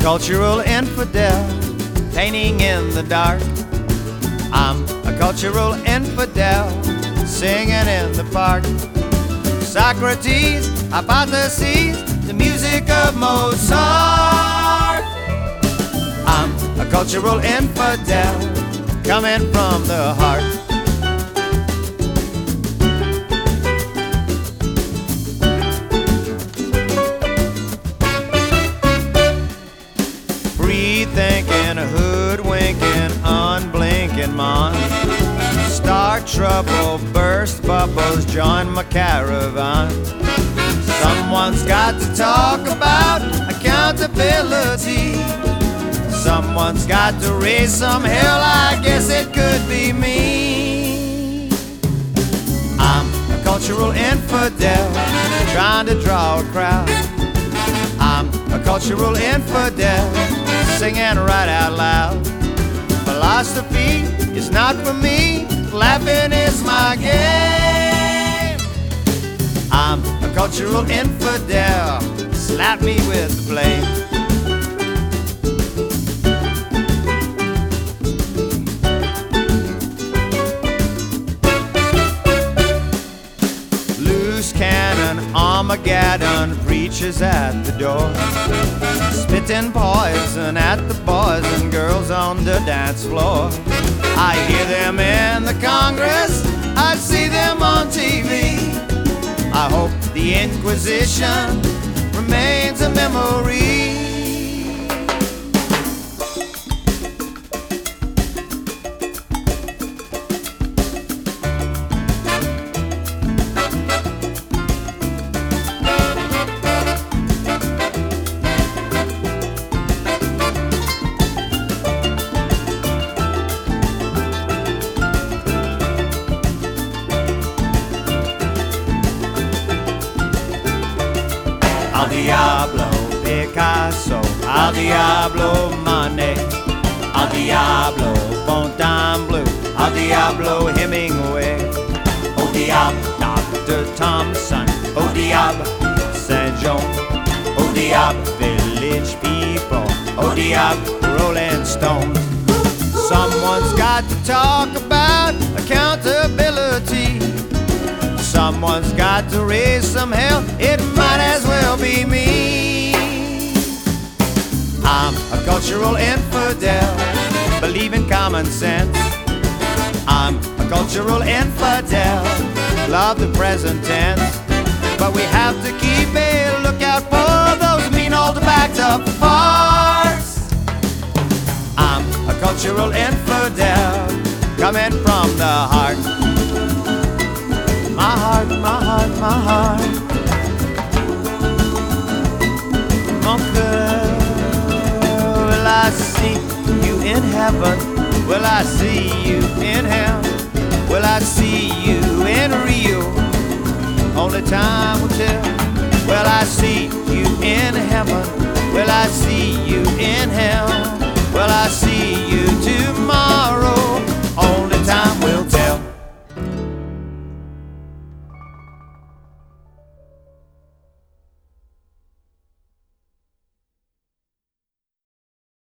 cultural infidel, painting in the dark. I'm a cultural infidel, singing in the park. Socrates, hypotheses, the music of Mozart. I'm a cultural infidel, coming from the heart. Free-thinking, hoodwinking, unblinking mon. Start trouble, burst bubbles, join my caravan. Someone's got to talk about accountability. Someone's got to raise some hell, I guess it could be me. I'm a cultural infidel, trying to draw a crowd. I'm a cultural infidel, singing right out loud. Philosophy is not for me, laughing is my game. I'm a cultural infidel, slap me with the blame. Loose cannon, Armageddon, preachers at the door, spitting poison at the boys and girls on the dance floor. I hear them in the Congress, I see them on TV. I hope the Inquisition remains a memory. Al diablo Picasso, al diablo Manet, al diablo Fontainebleau, al diablo Hemingway, au diable Dr. Thompson, au diable Saint John, au diable Village People, au diable Rolling Stones. Someone's got to talk about accountability. Someone's got to raise some hell, it might as well be me. I'm a cultural infidel, believe in common sense. I'm a cultural infidel, love the present tense. But we have to keep a lookout for those mean old backed up farts. I'm a cultural infidel, coming from the heart. My heart, my heart, my heart. Mon cœur, will I see you in heaven? Will I see you in hell? Will I see you in Rio? Only time will tell. Will I see you in heaven? Will I see you in hell?